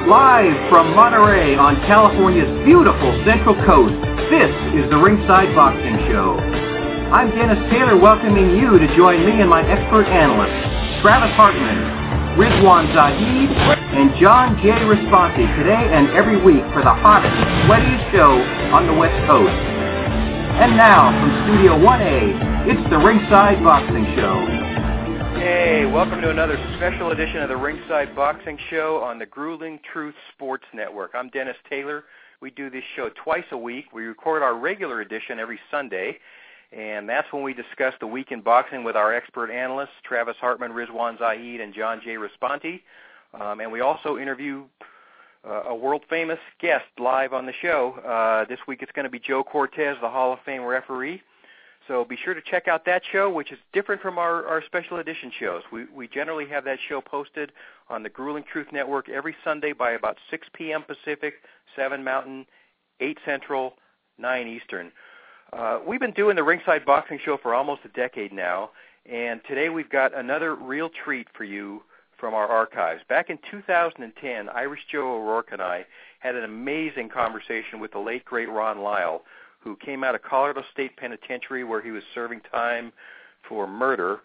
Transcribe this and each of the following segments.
Live from Monterey on California's beautiful Central Coast, this is the Ringside Boxing Show. I'm Dennis Taylor, welcoming you to join me and my expert analysts, Travis Hartman, Rizwan Zahid, and John J. Responti, today and every week for the hottest, sweatiest show on the West Coast. And now, from Studio 1A, it's the Ringside Boxing Show. Hey, welcome to another special edition of the Ringside Boxing Show on the Grueling Truth Sports Network. I'm Dennis Taylor. We do this show twice a week. We record our regular edition every Sunday, and that's when we discuss the week in boxing with our expert analysts, Travis Hartman, Rizwan Zahid, and John J. Responti. And we also interview a world-famous guest live on the show. This week it's going to be Joe Cortez, the Hall of Fame referee. So be sure to check out that show, which is different from our special edition shows. We generally have that show posted on the Grueling Truth Network every Sunday by about 6 p.m. Pacific, 7 Mountain, 8 Central, 9 Eastern. We've been doing the Ringside Boxing Show for almost a decade now, and today we've got another real treat for you from our archives. Back in 2010, Irish Joe O'Rourke and I had an amazing conversation with the late, great Ron Lyle, who came out of Colorado State Penitentiary where he was serving time for murder,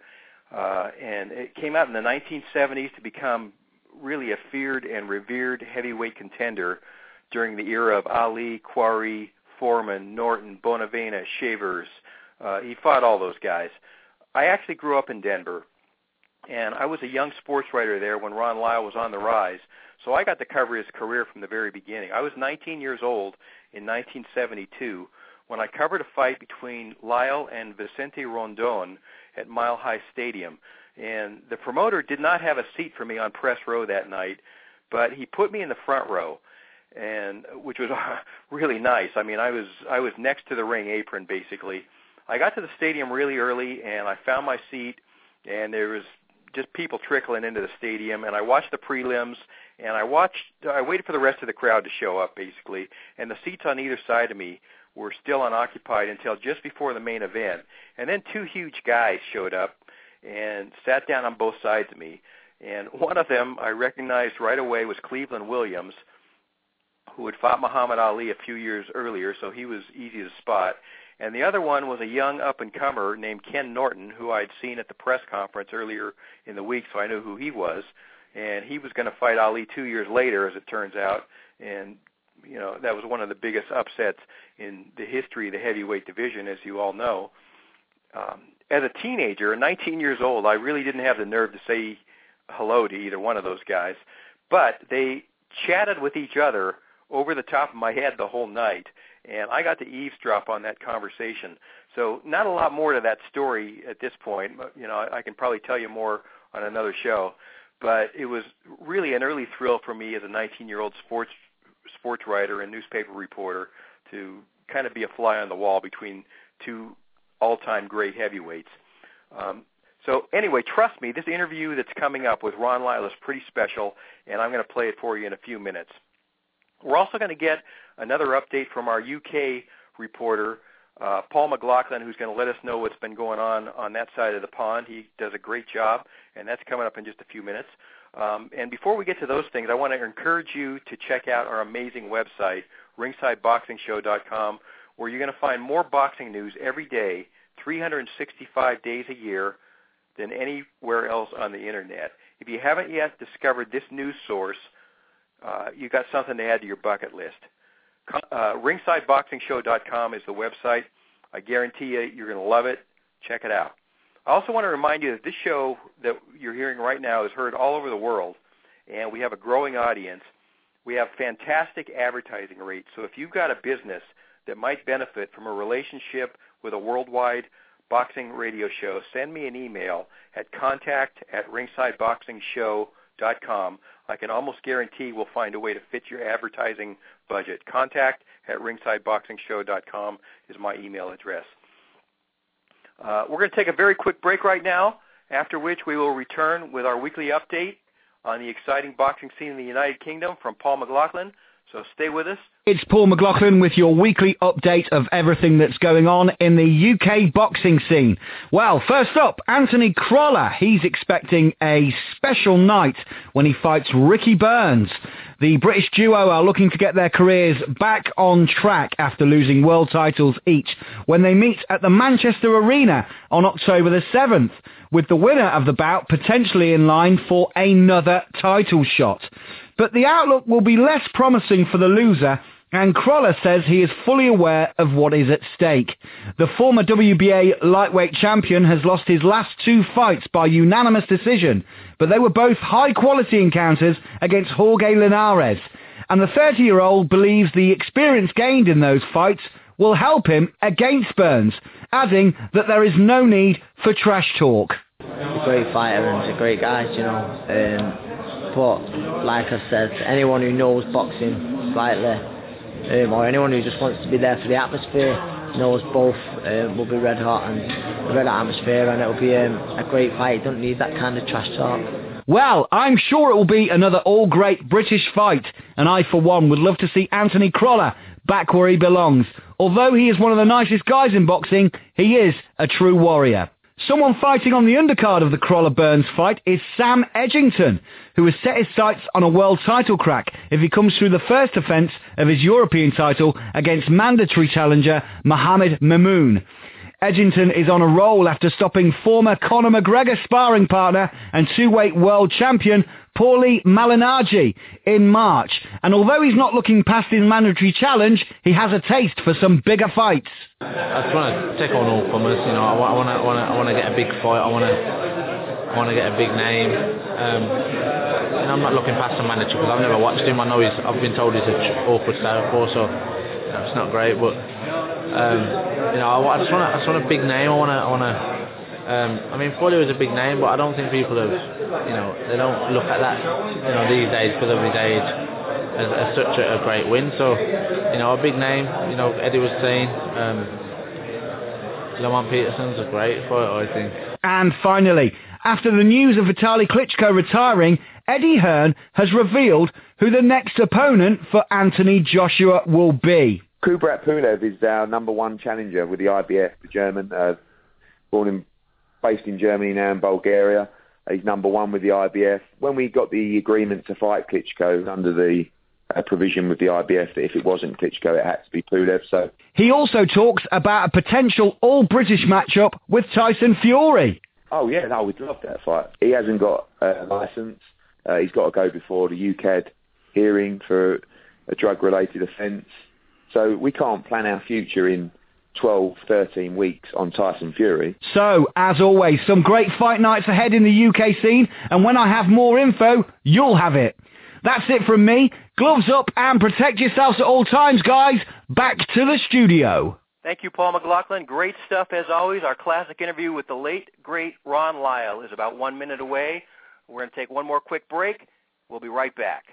and it came out in the 1970s to become really a feared and revered heavyweight contender during the era of Ali, Quarry, Foreman, Norton, Bonavena, Shavers. He fought all those guys. I actually grew up in Denver, and I was a young sports writer there when Ron Lyle was on the rise, so I got to cover his career from the very beginning. I was 19 years old in 1972 when I covered a fight between Lyle and Vicente Rondon at Mile High Stadium. And the promoter did not have a seat for me on press row that night, but he put me in the front row, and which was really nice. I mean, I was next to the ring apron, basically. I got to the stadium really early, and I found my seat, and there was just people trickling into the stadium, and I watched the prelims, and I waited for the rest of the crowd to show up, basically, and the seats on either side of me were still unoccupied until just before the main event. And then two huge guys showed up and sat down on both sides of me. And one of them I recognized right away was Cleveland Williams, who had fought Muhammad Ali a few years earlier, so he was easy to spot. And the other one was a young up-and-comer named Ken Norton, who I'd seen at the press conference earlier in the week, so I knew who he was. And he was going to fight Ali 2 years later, as it turns out. And you know, that was one of the biggest upsets in the history of the heavyweight division, as you all know. As a teenager, 19 years old, I really didn't have the nerve to say hello to either one of those guys. But they chatted with each other over the top of my head the whole night, and I got to eavesdrop on that conversation. So not a lot more to that story at this point. You know, I can probably tell you more on another show. But it was really an early thrill for me as a 19-year-old sports writer and newspaper reporter to kind of be a fly on the wall between two all-time great heavyweights. So anyway, trust me, this interview that's coming up with Ron Lyle is pretty special, and I'm going to play it for you in a few minutes. We're also going to get another update from our UK reporter, Paul McLaughlin, who's going to let us know what's been going on that side of the pond. He does a great job, and that's coming up in just a few minutes. And before we get to those things, I want to encourage you to check out our amazing website, ringsideboxingshow.com, where you're going to find more boxing news every day, 365 days a year, than anywhere else on the Internet. If you haven't yet discovered this news source, you've got something to add to your bucket list. Ringsideboxingshow.com is the website. I guarantee you're going to love it. Check it out. I also want to remind you that this show that you're hearing right now is heard all over the world, and we have a growing audience. We have fantastic advertising rates, so if you've got a business that might benefit from a relationship with a worldwide boxing radio show, send me an email at contact@ringsideboxingshow.com. I can almost guarantee we'll find a way to fit your advertising budget. Contact@ringsideboxingshow.com is my email address. We're going to take a very quick break right now, after which we will return with our weekly update on the exciting boxing scene in the United Kingdom from Paul McLaughlin. So stay with us. It's Paul McLaughlin with your weekly update of everything that's going on in the UK boxing scene. Well, first up, Anthony Crolla. He's expecting a special night when he fights Ricky Burns. The British duo are looking to get their careers back on track after losing world titles each when they meet at the Manchester Arena on October the 7th, with the winner of the bout potentially in line for another title shot. But the outlook will be less promising for the loser, and Crolla says he is fully aware of what is at stake. The former WBA lightweight champion has lost his last 2 fights by unanimous decision, but they were both high-quality encounters against Jorge Linares, and the 30-year-old believes the experience gained in those fights will help him against Burns, adding that there is no need for trash talk. He's a great fighter and he's a great guy, you know. But like I said, anyone who knows boxing slightly, or anyone who just wants to be there for the atmosphere, knows both will be red hot and a red hot atmosphere, and it'll be a great fight. You don't need that kind of trash talk. Well, I'm sure it will be another all-great British fight, and I, for one, would love to see Anthony Crolla back where he belongs. Although he is one of the nicest guys in boxing, he is a true warrior. Someone fighting on the undercard of the Crolla-Burns fight is Sam Edgington, who has set his sights on a world title crack if he comes through the first defence of his European title against mandatory challenger Mohamed Mamoun. Edgington is on a roll after stopping former Conor McGregor sparring partner and 2-weight world champion Paulie Malignaggi in March. And although he's not looking past his mandatory challenge, he has a taste for some bigger fights. I just want to take on all comers. You know, I want to get a big fight. I want to get a big name. And I'm not looking past the manager because I've never watched him. I know I've been told he's an awkward southpaw, so it's not great. But you know, I just want a big name. I mean, Paulie was a big name, but I don't think people have, you know, they don't look at that, you know, these days because of his age as such a great win. So, you know, a big name. You know, Eddie was saying, Lamont Peterson's a great fighter, I think. And finally, after the news of Vitaly Klitschko retiring, Eddie Hearn has revealed who the next opponent for Anthony Joshua will be. Kubrat Pulev is our #1 challenger with the IBF, the German, based in Germany now, in Bulgaria. He's #1 with the IBF. When we got the agreement to fight Klitschko under the provision with the IBF that if it wasn't Klitschko, it had to be Pulev. So he also talks about a potential all-British matchup with Tyson Fury. Oh yeah, no, we'd love that fight. He hasn't got a licence. He's got to go before the UCAD hearing for a drug-related offence. So we can't plan our future in 12, 13 weeks on Tyson Fury. So, as always, some great fight nights ahead in the UK scene, and when I have more info, you'll have it. That's it from me. Gloves up and protect yourselves at all times, guys. Back to the studio. Thank you, Paul McLaughlin. Great stuff, as always. Our classic interview with the late, great Ron Lyle is about 1 minute away. We're going to take one more quick break. We'll be right back.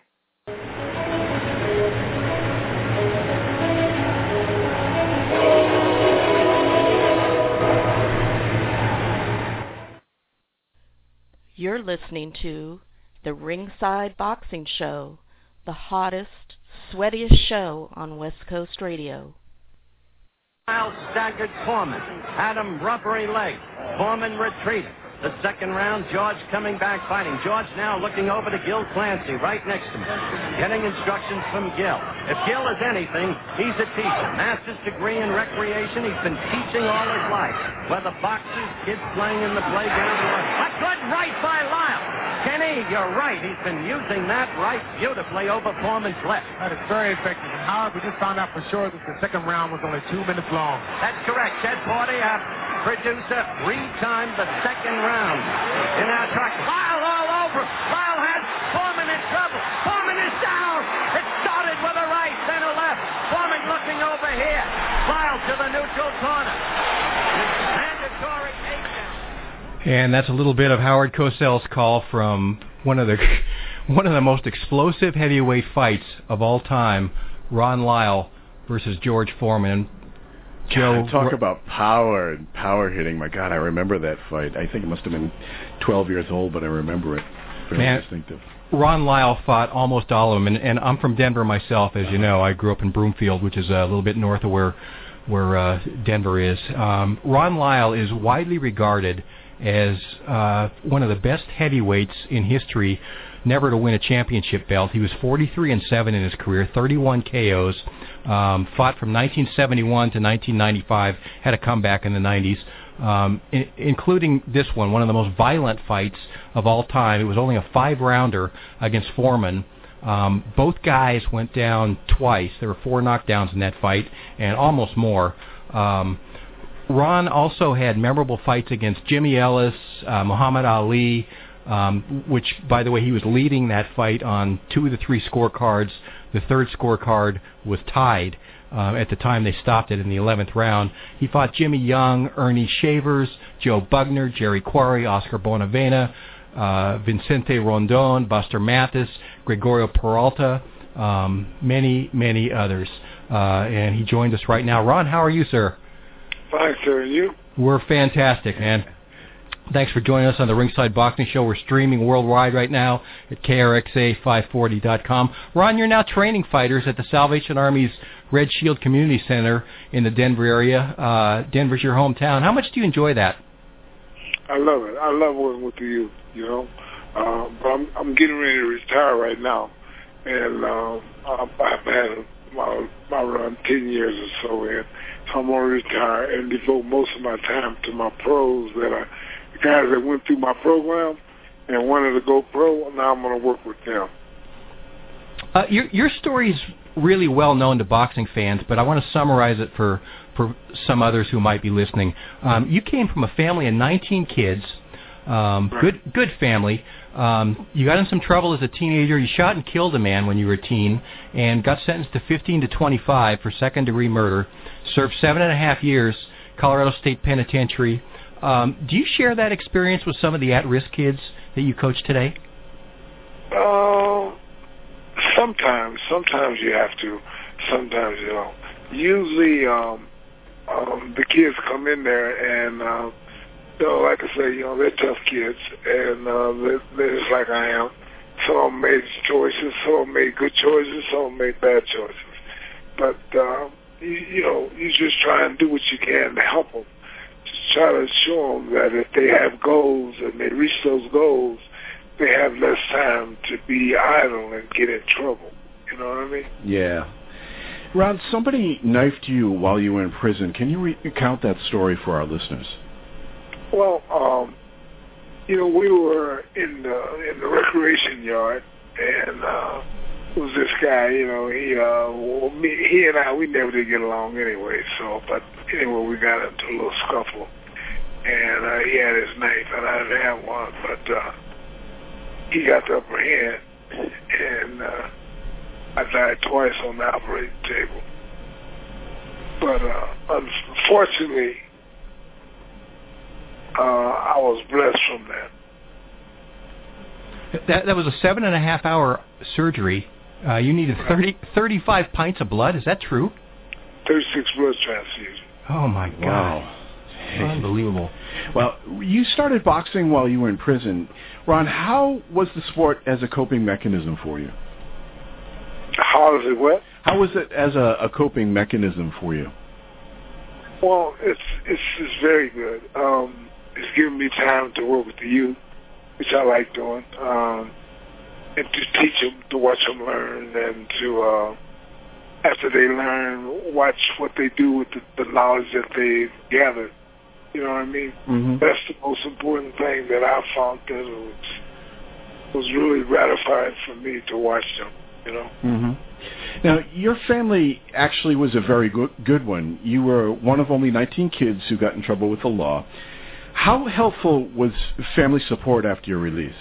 You're listening to the Ringside Boxing Show, the hottest, sweatiest show on West Coast radio. Lyle staggered Foreman, had him rubbery leg. Foreman retreated. The second round, George coming back fighting. George now looking over to Gil Clancy, right next to him, getting instructions from Gil. If Gil is anything, he's a teacher. Master's degree in recreation. He's been teaching all his life. Whether boxers, kids playing in the playground, or a good right by Lyle. Kenny, you're right. He's been using that right beautifully over Foreman's left. That is very effective. Howard, we just found out for sure that the second round was only 2 minutes long. That's correct. Ted Porty, our producer, retimed the second round in our track. Lyle all over. Lyle has Foreman in trouble. Foreman is down. It started with a right, then a left. Foreman looking over here. Lyle to the neutral corner. Mandatory takedown. And that's a little bit of Howard Cosell's call from one of the most explosive heavyweight fights of all time, Ron Lyle versus George Foreman. Joe, talk about power and power hitting. My God, I remember that fight. I think it must have been 12 years old, but I remember it. Very distinctive. Ron Lyle fought almost all of them, and I'm from Denver myself, as you know. I grew up in Broomfield, which is a little bit north of where Denver is. Ron Lyle is widely regarded as one of the best heavyweights in history never to win a championship belt. He was 43-7 in his career, 31 KOs, fought from 1971 to 1995, had a comeback in the 90s, including this one of the most violent fights of all time. It was only a 5-rounder against Foreman. Both guys went down twice. There were 4 knockdowns in that fight and almost more. Ron also had memorable fights against Jimmy Ellis, Muhammad Ali, which, by the way, he was leading that fight on 2 of the 3 scorecards. The third scorecard was tied at the time they stopped it in the 11th round. He fought Jimmy Young, Ernie Shavers, Joe Bugner, Jerry Quarry, Oscar Bonavena, Vicente Rondon, Buster Mathis, Gregorio Peralta, many, many others. And he joined us right now. Ron, how are you, sir? Fine, sir. And you? We're fantastic, man. Thanks for joining us on the Ringside Boxing Show. We're streaming worldwide right now at KRXA540.com. Ron, you're now training fighters at the Salvation Army's Red Shield Community Center in the Denver area. Denver's your hometown. How much do you enjoy that? I love it. I love working with the youth, you know. But I'm getting ready to retire right now. And I've had my run 10 years or so in. So I'm going to retire and devote most of my time to my pros guys that went through my program and wanted to go pro. Now I'm going to work with them. Your story is really well known to boxing fans, but I want to summarize it for some others who might be listening. You came from a family of 19 kids, good family. You got in some trouble as a teenager. You shot and killed a man when you were a teen and got sentenced to 15 to 25 for second-degree murder. Served 7.5 years, Colorado State Penitentiary. Do you share that experience with some of the at-risk kids that you coach today? Sometimes you have to. Sometimes you don't. Usually, the kids come in there and, like I say, they're tough kids, and they're just like I am. Some of them made choices, some of them made good choices, some of them made bad choices. But, you just try and do what you can to help them. Just try to show them that if they have goals and they reach those goals, they have less time to be idle and get in trouble. You know what I mean? Yeah. Ron, somebody knifed you while you were in prison. Can you recount that story for our listeners? Well, we were in the recreation yard, and it was this guy. He and I, we never did get along anyway. But anyway, we got into a little scuffle, and he had his knife, and I didn't have one, but he got the upper hand, and I died twice on the operating table. But unfortunately, I was blessed from that. That was a 7.5 hour surgery. You needed 35 pints of blood. Is that true? 36 blood transfusions. Oh, my God. Wow. Unbelievable. Well, you started boxing while you were in prison. Ron, how was the sport as a coping mechanism for you? How is it what? How was it as a coping mechanism for you? Well, it's very good. It's given me time to work with the youth, which I like doing, and to teach them, to watch them learn, and to, after they learn, watch what they do with the knowledge that they've gathered. You know what I mean? Mm-hmm. That's the most important thing that I found that was really gratifying for me to watch them, you know? Mm-hmm. Now, your family actually was a very good one. You were one of only 19 kids who got in trouble with the law. How helpful was family support after your release?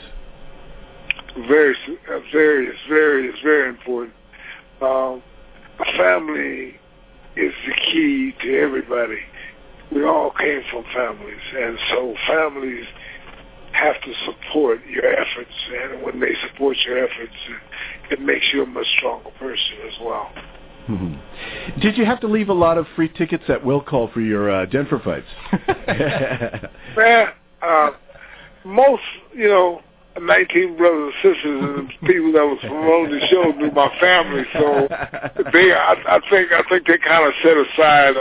It's very important. A family is the key to everybody. We all came from families, and so families have to support your efforts, and when they support your efforts, it makes you a much stronger person as well. Mm-hmm. Did you have to leave a lot of free tickets at will call for your Denver fights? Man, most, 19 brothers and sisters, and the people that was promoting the show knew my family, so I think they kind of set aside,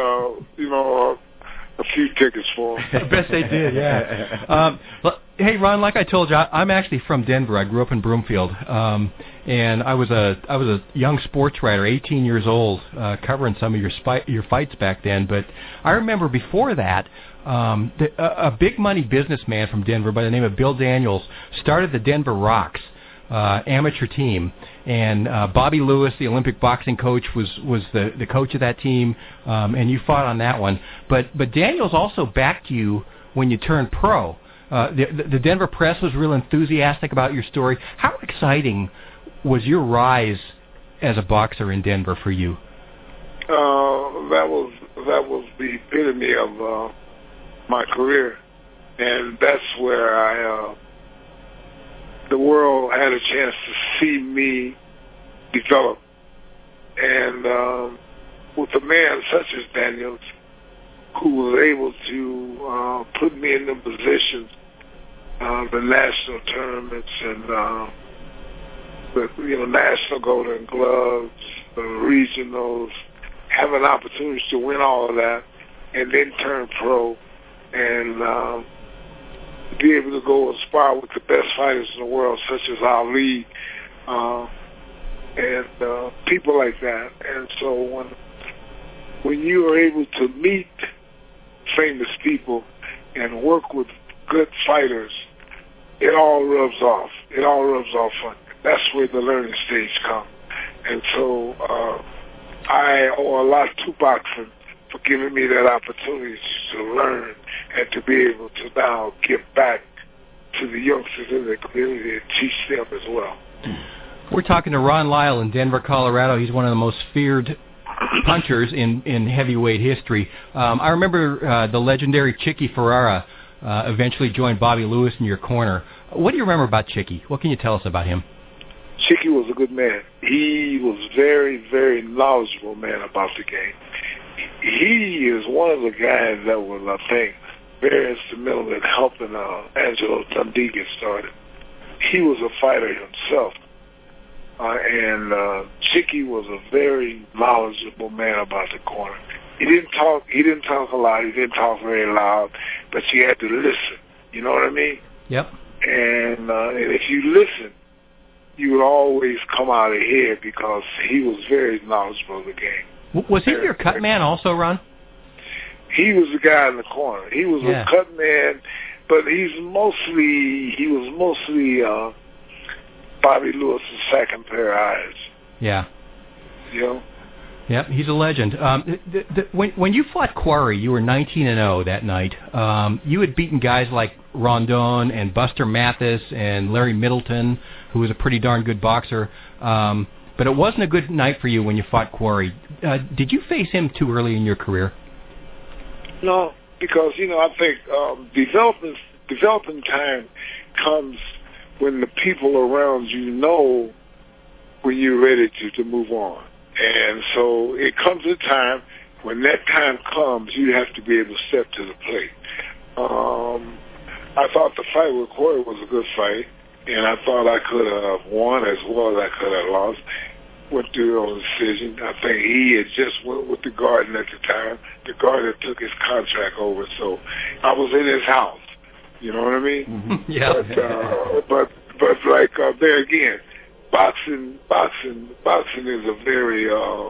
a few tickets for them. I bet they did, yeah. Hey, Ron, like I told you, I'm actually from Denver. I grew up in Broomfield, and I was a young sports writer, 18 years old, covering some of your fights back then. But I remember before that, a big money businessman from Denver by the name of Bill Daniels started the Denver Rocks amateur team, and Bobby Lewis, the Olympic boxing coach, was the coach of that team, and you fought on that one. But Daniels also backed you when you turned pro. The Denver press was real enthusiastic about your story. How exciting was your rise as a boxer in Denver for you? That was the epitome of my career, and that's where the world had a chance to see me develop. And with a man such as Daniels, who was able to put me in the positions, the national tournaments and the national Golden Gloves, the regionals, having opportunities to win all of that, and then turn pro, and be able to go and spar with the best fighters in the world, such as Ali, and people like that. And so when you are able to meet famous people and work with good fighters, it all rubs off. It all rubs off on you. That's where the learning stage comes. And so I owe a lot to boxing for giving me that opportunity to learn and to be able to now give back to the youngsters in the community and teach them as well. We're talking to Ron Lyle in Denver, Colorado. He's one of the most feared punchers in heavyweight history. I remember the legendary Chicky Ferrara eventually joined Bobby Lewis in your corner. What do you remember about Chicky? What can you tell us about him? Chicky was a good man. He was very, very knowledgeable man about the game. He is one of the guys that was, I think, very instrumental in helping Angelo Dundee get started. He was a fighter himself. And Chicky was a very knowledgeable man about the corner. He didn't talk a lot. He didn't talk very loud, but you had to listen. You know what I mean? Yep. And if you listen, you would always come out ahead because he was very knowledgeable of the game. Was he your cut man also, Ron? He was the guy in the corner. He was a cut man, but he was mostly Bobby Lewis's second pair of eyes. Yeah. You know? Yep, he's a legend. When you fought Quarry, you were 19-0 that night. You had beaten guys like Rondon and Buster Mathis and Larry Middleton, who was a pretty darn good boxer. But it wasn't a good night for you when you fought Quarry. Did you face him too early in your career? No, because, I think developing time comes when the people around you know when you're ready to move on. And so it comes a time when that time comes, you have to be able to step to the plate. I thought the fight with Quarry was a good fight, and I thought I could have won as well as I could have lost. Went through on decision. I think he had just went with the Garden at the time. The Garden took his contract over, so I was in his house. You know what I mean? Mm-hmm. Yeah. But like there again, boxing is a very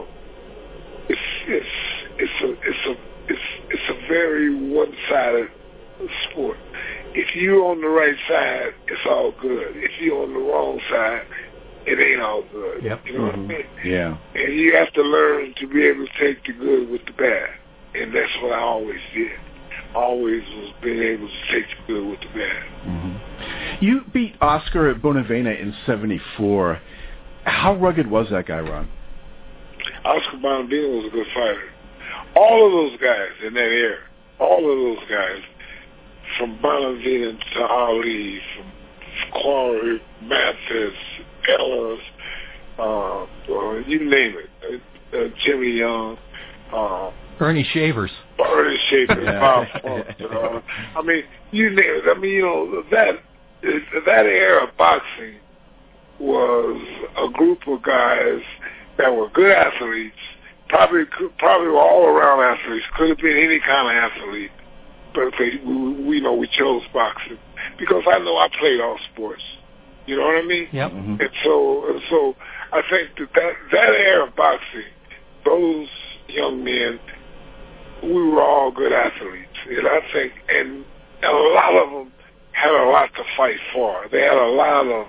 it's a very one-sided sport. If you're on the right side, it's all good. If you're on the wrong side, it ain't all good. Yep. You know what I mean? Yeah. And you have to learn to be able to take the good with the bad. And that's what I always did. Always was being able to take the good with the bad. Mm-hmm. You beat Oscar Bonavena in '74. How rugged was that guy, Ron? Oscar Bonavena was a good fighter. All of those guys in that era, all of those guys, from Bonavena to Ali, from Quarry, Mathis, Ellis, you name it, Jimmy Young, Ernie Shavers. Bob Funk. I mean, you name it. I mean, that era of boxing was a group of guys that were good athletes, probably were all-around athletes, could have been any kind of athlete, but we chose boxing because I know I played all sports. You know what I mean? Yep. And so I think that era of boxing, those young men, we were all good athletes, and I think, and a lot of them had a lot to fight for. They had a lot of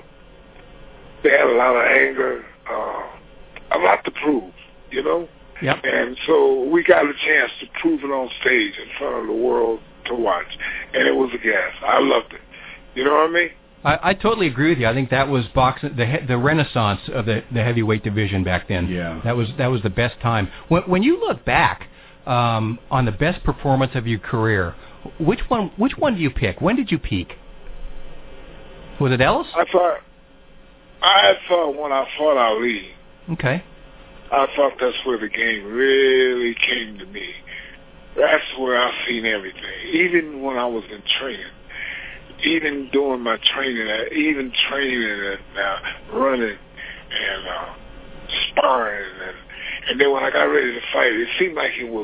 anger, a lot to prove, you know. Yep. And so we got a chance to prove it on stage in front of the world to watch, and it was a gas. I loved it. You know what I mean? I totally agree with you. I think that was boxing, the renaissance of the heavyweight division back then. Yeah. That was the best time. When you look back on the best performance of your career, which one do you pick? When did you peak? Was it Ellis? I thought when I fought Ali. Okay. I thought that's where the game really came to me. That's where I seen everything. Even when I was in training. Even doing my training, even training and running and sparring, and then when I got ready to fight, it seemed like it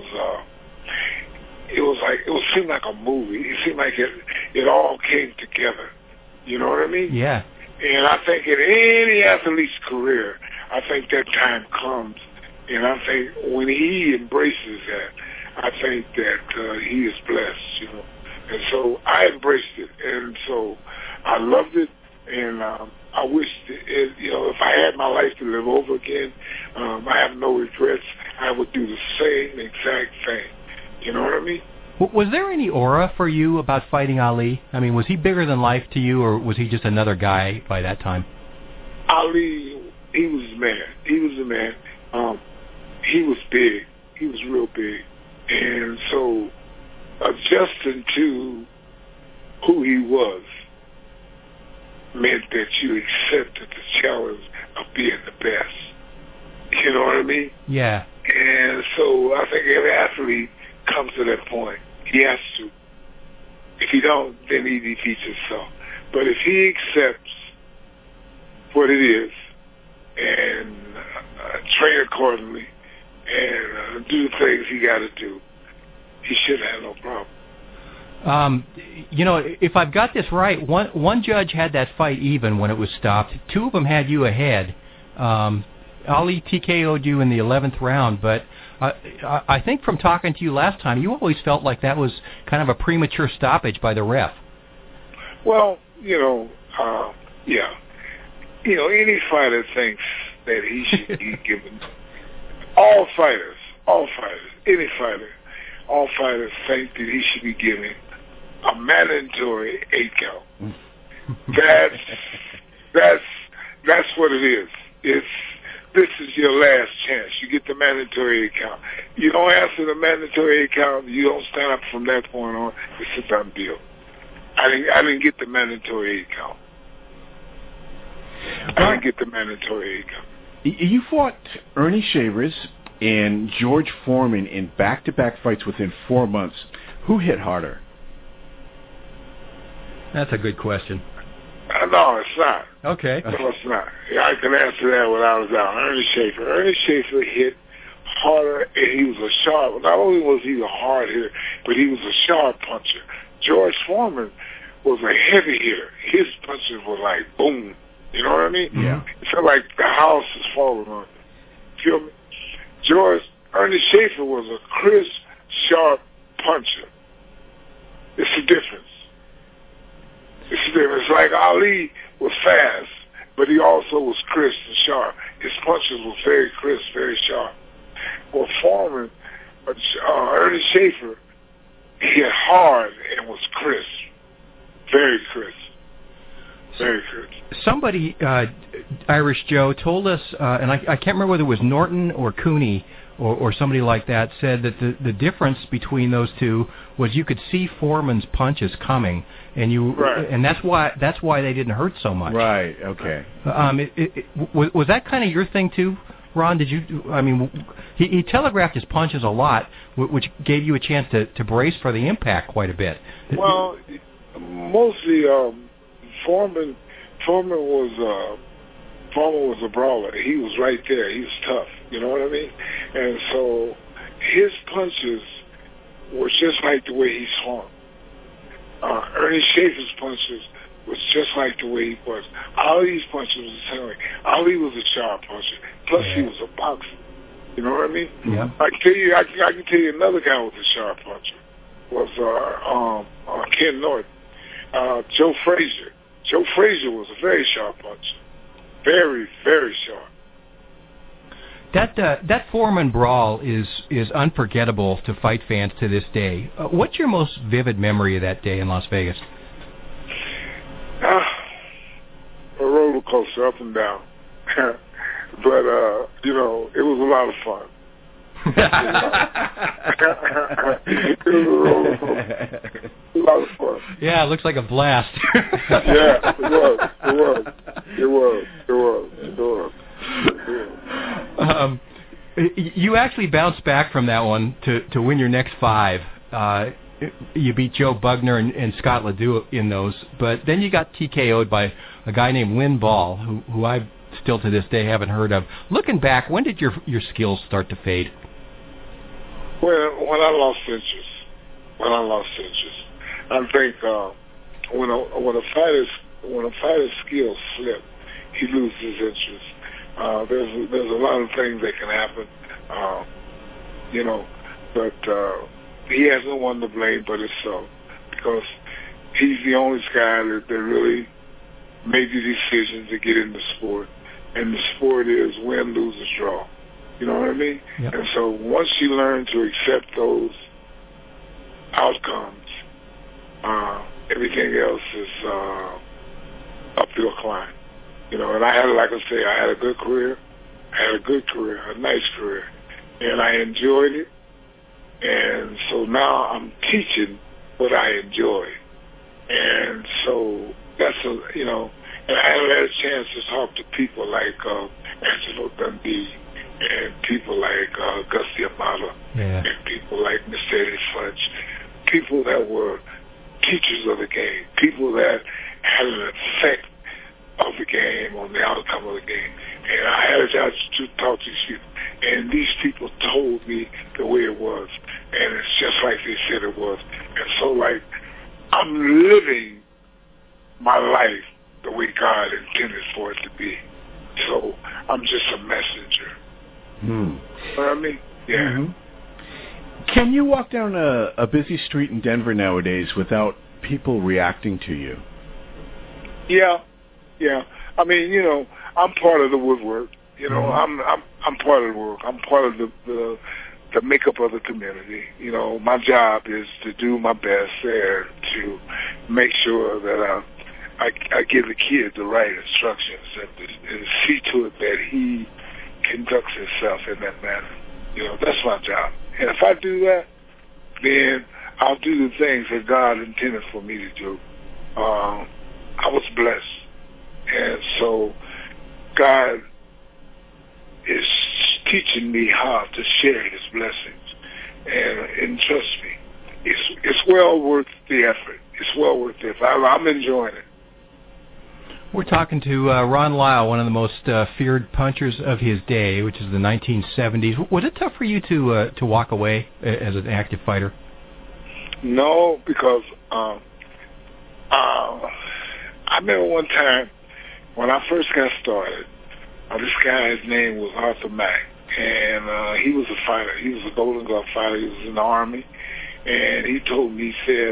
seemed like a movie. It seemed like it all came together. You know what I mean? Yeah. And I think in any athlete's career, I think that time comes, and I think when he embraces that, I think that he is blessed. You know. And so I embraced it, and so I loved it, and I wish if I had my life to live over again, I have no regrets. I would do the same exact thing. You know what I mean? Was there any aura for you about fighting Ali? I mean, was he bigger than life to you, or was he just another guy by that time? Ali, he was a man. He was a man. He was big. He was real big, and so adjusting to who he was meant that you accepted the challenge of being the best. You know what I mean? Yeah. And so I think every athlete comes to that point. He has to. If he don't, then he defeats himself. But if he accepts what it is and train accordingly and do the things he got to do, he should have no problem. If I've got this right, one judge had that fight even when it was stopped. Two of them had you ahead. Ali TKO'd you in the 11th round, but I think from talking to you last time, you always felt like that was kind of a premature stoppage by the ref. Well, yeah. Any fighter thinks that he should be given. All fighters, any fighter. All fighters think that he should be given a mandatory 8 count. That's what it is. This is your last chance. You get the mandatory 8 count. You don't answer the mandatory 8 count. You don't stand up from that point on. It's a done deal. I didn't get the mandatory 8 count. I didn't get the mandatory 8 count. You fought Ernie Shavers and George Foreman in back-to-back fights within 4 months. Who hit harder? That's a good question. No, it's not. Okay. No, it's not. I can answer that without a doubt. Ernie Schaefer hit harder, and he was a sharp. Not only was he a hard hitter, but he was a sharp puncher. George Foreman was a heavy hitter. His punches were like boom. You know what I mean? Yeah. It felt like the house was falling on him. Feel me? Ernie Schaefer was a crisp, sharp puncher. It's a difference. It's like Ali was fast, but he also was crisp and sharp. His punches were very crisp, very sharp. Well, Foreman, Ernie Schaefer, hit hard and was crisp. Very crisp. Very crisp. Somebody, Irish Joe, told us, and I can't remember whether it was Norton or Cooney or somebody like that, said that the difference between those two was you could see Foreman's punches coming, and and that's why they didn't hurt so much. Right. Okay. Was that kind of your thing too, Ron? Did you? I mean, he telegraphed his punches a lot, which gave you a chance to brace for the impact quite a bit. Well, mostly Foreman was a brawler. He was right there. He was tough. You know what I mean? And so his punches were just like the way he swung. Ernie Schaefer's punches was just like the way he punched. Ali's punches was the same way. Ali was a sharp puncher. Plus, he was a boxer. You know what I mean? Yeah. I can tell you another guy was a sharp puncher. Was Ken Norton. Joe Frazier. Joe Frazier was a very sharp puncher. Very, very sharp. That Foreman brawl is unforgettable to fight fans to this day. What's your most vivid memory of that day in Las Vegas? A roller coaster, up and down. But it was a lot of fun. It was a roller coaster. A lot of fun. Yeah, it looks like a blast. Yeah, it was. You actually bounced back from that one to win your next 5. You beat Joe Bugner and Scott Ledoux in those, but then you got TKO'd by a guy named Lynn Ball, who I still to this day haven't heard of. Looking back, when did your skills start to fade? When I lost interest. I think when a fighter's skills slip, he loses interest. There's a lot of things that can happen, but he has no one to blame but himself, because he's the only guy that really made the decision to get in the sport, and the sport is win, lose, or draw. You know what I mean? Yep. And so once you learn to accept those outcomes, everything else is uphill climb. And I had a good career. A nice career. And I enjoyed it. And so now I'm teaching what I enjoy. And so that's and I haven't had a chance to talk to people like Angelo Dundee and people like Gus D'Amato and people like Mercedes Funch, people that were teachers of the game, people that had an effect of the game, on the outcome of the game. And I had a chance to talk to these people, and these people told me the way it was, and it's just like they said it was. And so, I'm living my life the way God intended for it to be. So I'm just a messenger. You know what I mean? Yeah. Mm-hmm. Can you walk down a busy street in Denver nowadays without people reacting to you? Yeah. I mean, I'm part of the woodwork. I'm part of the work. I'm part of the makeup of the community. My job is to do my best and to make sure that I give the kid the right instructions and see to it that he conducts himself in that manner. That's my job. And if I do that, then I'll do the things that God intended for me to do. I was blessed. And so God is teaching me how to share his blessings. And trust me, it's well worth the effort. It's well worth the effort. I'm enjoying it. We're talking to Ron Lyle, one of the most feared punchers of his day, which is the 1970s. Was it tough for you to walk away as an active fighter? No, because I remember one time when I first got started, this guy, his name was Arthur Mack, and he was a fighter. He was a Golden Glove fighter. He was in the Army, and he told me, he said,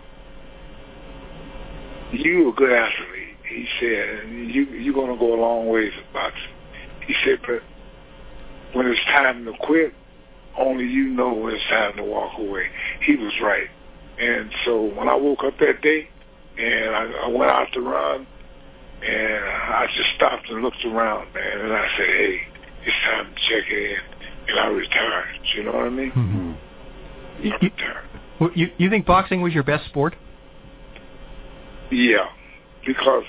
"You a good athlete." He said, "You're going to go a long ways in boxing." He said, "But when it's time to quit, only you know when it's time to walk away." He was right. And so when I woke up that day and I went out to run, and I just stopped and looked around, man, and I said, "Hey, it's time to check in," and I retired. You know what I mean? Mm-hmm. I retired. You think boxing was your best sport? Yeah, because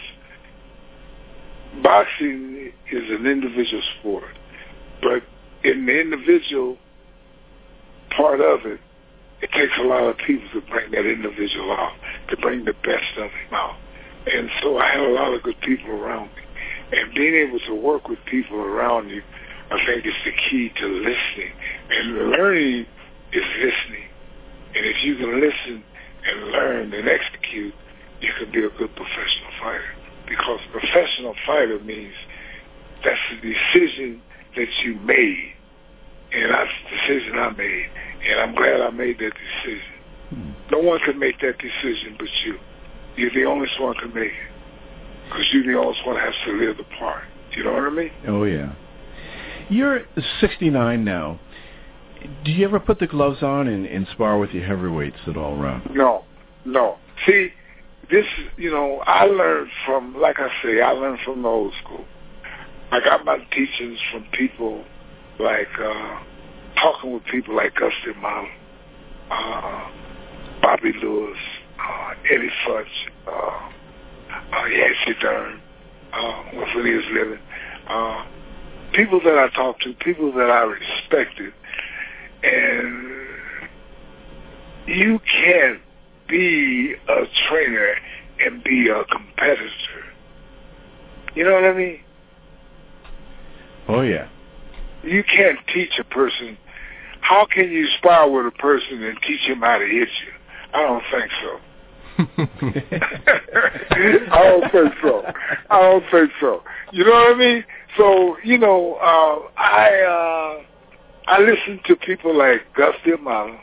boxing is an individual sport, but in the individual part of it, it takes a lot of people to bring that individual out, to bring the best of him out. And so I had a lot of good people around me. And being able to work with people around you, I think is the key to listening. And learning is listening. And if you can listen and learn and execute, you can be a good professional fighter. Because professional fighter means that's the decision that you made. And that's the decision I made. And I'm glad I made that decision. No one can make that decision but you. You're the only one who can make it. Because you're the only one that has to live the part. You know what I mean? Oh, yeah. You're 69 now. Do you ever put the gloves on and spar with your heavyweights at all, Ron? No. See, this, I learned from, like I say, I learned from the old school. I got my teachings from people like, talking with people like Gus D'Amato, Bobby Lewis, Eddie Futch, Yancey Dern, when he was living. People that I talked to, people that I respected. And you can't be a trainer and be a competitor. You know what I mean? Oh, yeah. You can't teach a person. How can you spar with a person and teach him how to hit you? I don't think so. I don't think so. You know what I mean? So, I listen to people like Gus D'Amato,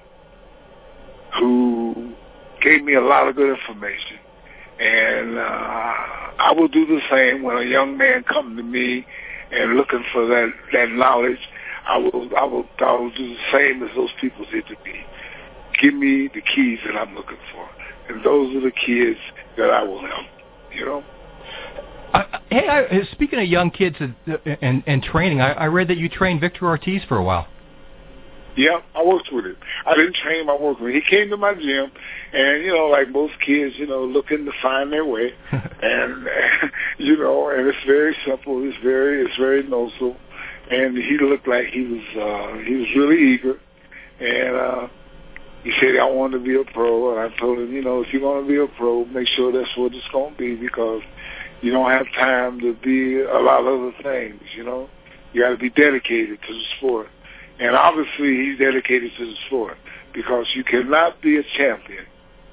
who gave me a lot of good information. And I will do the same when a young man comes to me and looking for that knowledge. I will do the same as those people did to me. Give me the keys that I'm looking for. And those are the kids that I will help, Hey, speaking of young kids and training, I read that you trained Victor Ortiz for a while. Yeah, I worked with him. I didn't train him, I worked with him. He came to my gym, and, like most kids, looking to find their way. And, and it's very simple. It's very noble. And he looked like he was really eager. And he said, I want to be a pro. And I told him, if you're going to be a pro, make sure that's what it's going to be, because you don't have time to be a lot of other things, You got to be dedicated to the sport. And obviously he's dedicated to the sport, because you cannot be a champion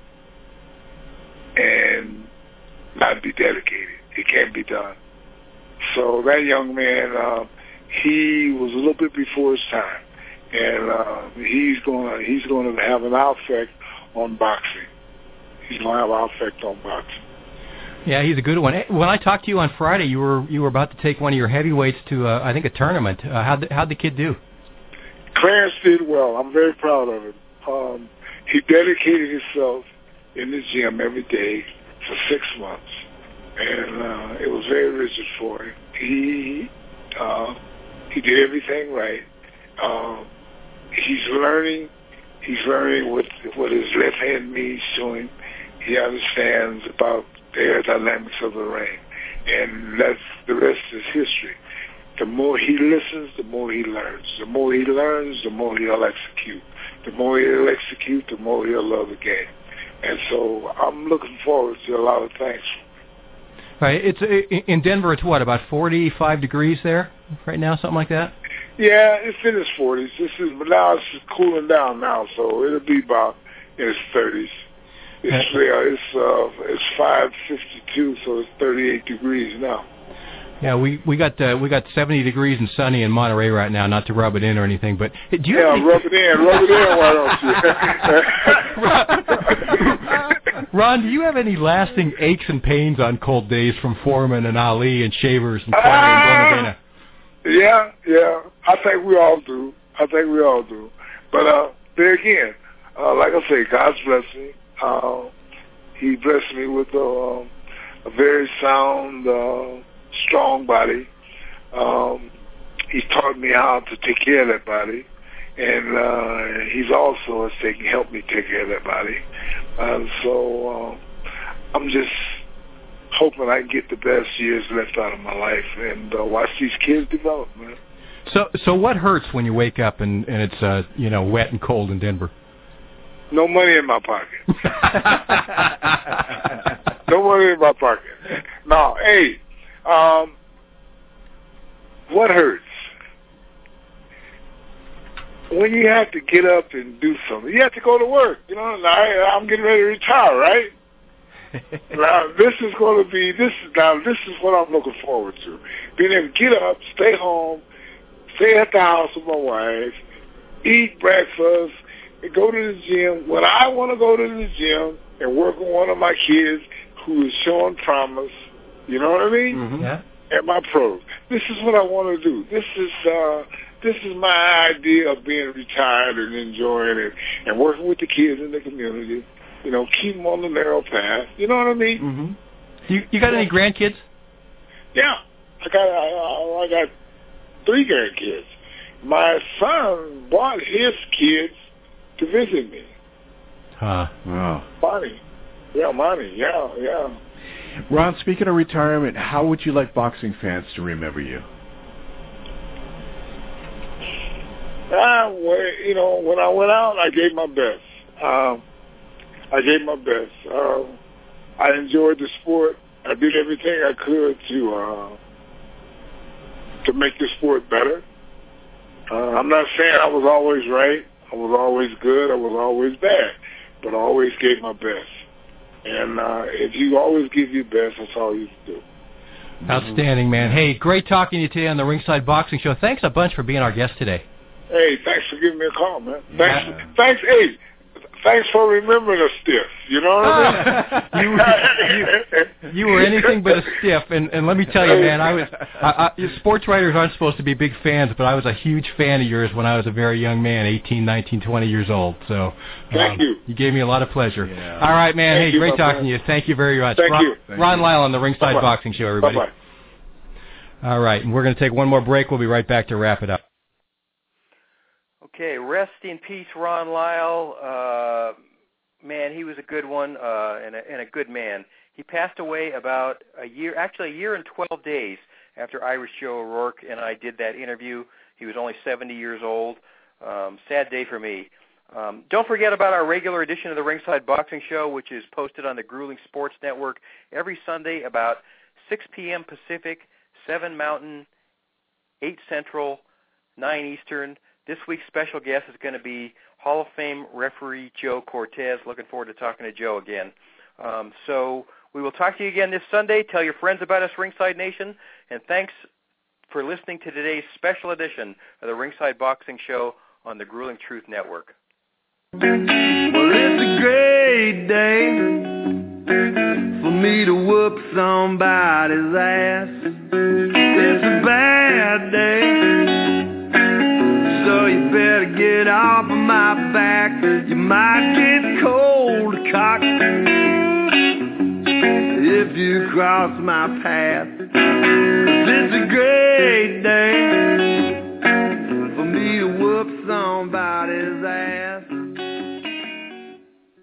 and not be dedicated. It can't be done. So that young man, he was a little bit before his time. And he's going to have an effect on boxing. He's going to have an effect on boxing. Yeah, he's a good one. When I talked to you on Friday, you were about to take one of your heavyweights to I think a tournament. How'd the kid do? Clarence did well. I'm very proud of him. He dedicated himself in the gym every day for 6 months, and it was very rigid for him. He did everything right. He's learning what his left hand means to him. He understands about the aerodynamics of the ring, and the rest is history. The more he listens, the more he learns. The more he learns, the more he'll execute. The more he'll execute, the more he'll love the game. And so I'm looking forward to a lot of things. Right. It's in Denver. It's what, about 45 degrees there right now, something like that. Yeah, it's in its 40s. But now it's cooling down now, so it'll be about in its 30s. It's 5:52, so it's 38 degrees now. Yeah, we got 70 degrees and sunny in Monterey right now. Not to rub it in or anything, but rub it in. Why don't you? Ron, do you have any lasting aches and pains on cold days from Foreman and Ali and Shavers and Clay and Bonavena? Yeah. I think we all do. But there again, like I say, God's blessed me. He blessed me with a very sound, strong body. He's taught me how to take care of that body, and he's also helped me take care of that body. So I'm just hoping I can get the best years left out of my life and watch these kids develop, man. So what hurts when you wake up and it's wet and cold in Denver? No money in my pocket. Don't worry about parking. No, hey, what hurts? When you have to get up and do something. You have to go to work. You know, I'm getting ready to retire, right? Now, this is what I'm looking forward to. Being able to get up, stay home, stay at the house with my wife, eat breakfast, and go to the gym when I want to go to the gym and work on one of my kids who is showing promise. You know what I mean? Mm-hmm. Yeah. And my pros. This is what I want to do. This is my idea of being retired and enjoying it and working with the kids in the community. You know, keep them on the narrow path. You know what I mean? Mm-hmm. You got any grandkids? Yeah, I got 3 grandkids. My son brought his kids to visit me. Wow. Money. Yeah. Ron, speaking of retirement, how would you like boxing fans to remember you? You know, when I went out, I gave my best. I enjoyed the sport. I did everything I could to make the sport better. I'm not saying I was always right. I was always good. I was always bad. But I always gave my best. And if you always give your best, that's all you can do. Outstanding, man. Hey, great talking to you today on the Ringside Boxing Show. Thanks a bunch for being our guest today. Hey, thanks for giving me a call, man. Thanks for remembering a stiff. You know what I mean? You were anything but a stiff, and let me tell you, man, sports writers aren't supposed to be big fans, but I was a huge fan of yours when I was a very young man, 18, 19, 20 years old. So thank you. You gave me a lot of pleasure. Yeah. All right, man. Thank hey, great talking to you. Thank you very much. Thank you. Ron Lyle on the Ringside Boxing Show, everybody. Bye-bye. All right, and we're going to take one more break. We'll be right back to wrap it up. Okay, rest in peace, Ron Lyle. Man, he was a good one and a good man. He passed away about a year and 12 days after Irish Joe O'Rourke and I did that interview. He was only 70 years old. Sad day for me. Don't forget about our regular edition of the Ringside Boxing Show, which is posted on the Grueling Sports Network every Sunday about 6 p.m. Pacific, 7 Mountain, 8 Central, 9 Eastern. This week's special guest is going to be Hall of Fame referee Joe Cortez. Looking forward to talking to Joe again. So we will talk to you again this Sunday. Tell your friends about us, Ringside Nation. And thanks for listening to today's special edition of the Ringside Boxing Show on the Grueling Truth Network. Well, it's a great day for me to whoop somebody's ass. It's a bad day, so you better get off of my back. You might get cold cocked if you cross my path. 'Cause it's a great day for me to whoop somebody's ass.